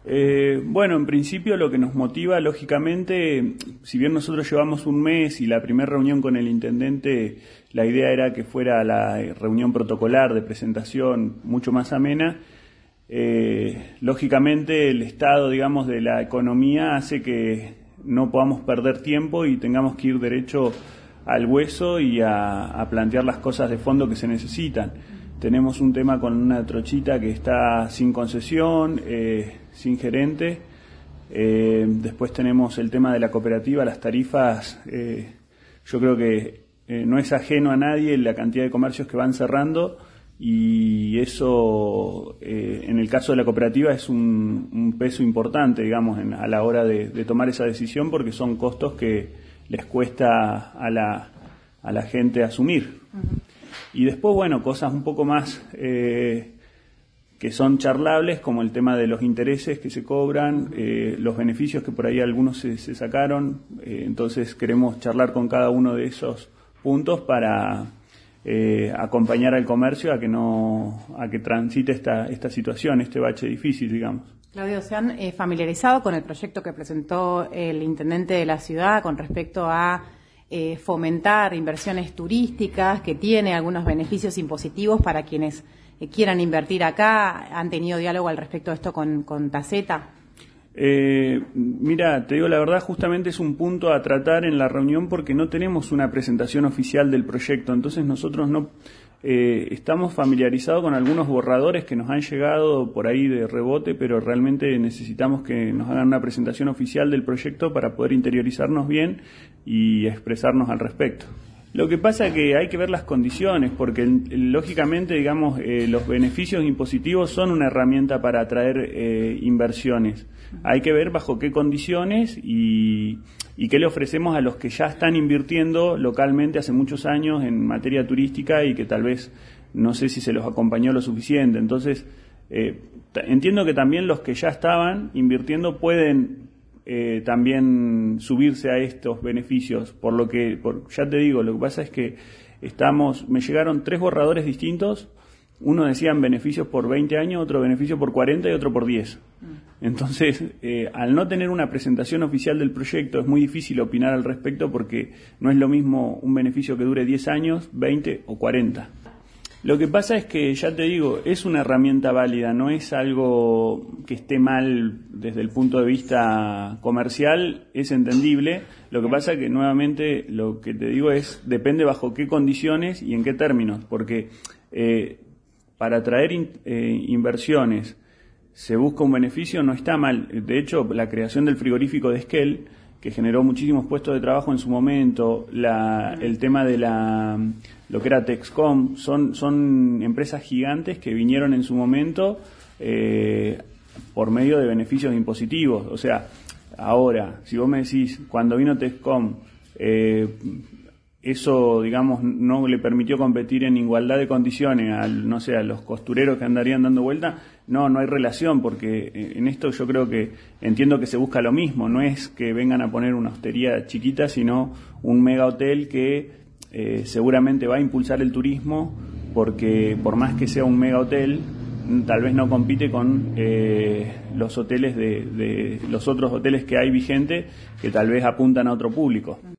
Bueno, en principio lo que nos motiva, lógicamente, si bien nosotros llevamos un mes y la primera reunión con el intendente, la idea era que fuera la reunión protocolar de presentación mucho más amena, lógicamente el estado, digamos, de la economía hace que no podamos perder tiempo y tengamos que ir derecho al hueso y a plantear las cosas de fondo que se necesitan. Tenemos un tema con una trochita que está sin concesión, sin gerente. Después tenemos el tema de la cooperativa, las tarifas. Yo creo que no es ajeno a nadie la cantidad de comercios que van cerrando y eso, en el caso de la cooperativa, es un peso importante, digamos, a la hora de tomar esa decisión, porque son costos que les cuesta a la gente asumir. Uh-huh. Y después, bueno, cosas un poco más que son charlables, como el tema de los intereses que se cobran, los beneficios que por ahí algunos se sacaron. Entonces queremos charlar con cada uno de esos puntos para acompañar al comercio a que transite esta situación, este bache difícil, digamos. Claudio, ¿se han familiarizado con el proyecto que presentó el intendente de la ciudad con respecto a fomentar inversiones turísticas, que tiene algunos beneficios impositivos para quienes quieran invertir acá? ¿Han tenido diálogo al respecto de esto con Taceta? Mira, te digo la verdad, justamente es un punto a tratar en la reunión porque no tenemos una presentación oficial del proyecto, entonces nosotros no estamos familiarizados con algunos borradores que nos han llegado por ahí de rebote, pero realmente necesitamos que nos hagan una presentación oficial del proyecto para poder interiorizarnos bien y expresarnos al respecto. Lo que pasa es que hay que ver las condiciones, porque lógicamente, digamos, los beneficios impositivos son una herramienta para atraer inversiones. Hay que ver bajo qué condiciones y qué le ofrecemos a los que ya están invirtiendo localmente hace muchos años en materia turística y que tal vez no sé si se los acompañó lo suficiente. Entonces, entiendo que también los que ya estaban invirtiendo pueden también subirse a estos beneficios, ya te digo, lo que pasa es que me llegaron 3 borradores distintos, uno decían beneficios por 20 años, otro beneficio por 40 y otro por 10. Entonces, al no tener una presentación oficial del proyecto, es muy difícil opinar al respecto porque no es lo mismo un beneficio que dure 10 años, 20 o 40. Lo que pasa es que, ya te digo, es una herramienta válida, no es algo que esté mal desde el punto de vista comercial, es entendible. Lo que pasa es que, nuevamente, lo que te digo depende bajo qué condiciones y en qué términos, porque para atraer inversiones se busca un beneficio, no está mal. De hecho, la creación del frigorífico de Esquel, que generó muchísimos puestos de trabajo en su momento, el tema de lo que era Texcom, son empresas gigantes que vinieron en su momento por medio de beneficios impositivos. O sea, ahora, si vos me decís, cuando vino Texcom, eso, digamos, no le permitió competir en igualdad de condiciones a los costureros que andarían dando vuelta, no hay relación, porque en esto yo creo que entiendo que se busca lo mismo, no es que vengan a poner una hostería chiquita, sino un mega hotel que seguramente va a impulsar el turismo, porque por más que sea un mega hotel, tal vez no compite con los hoteles de los otros hoteles que hay vigentes, que tal vez apuntan a otro público.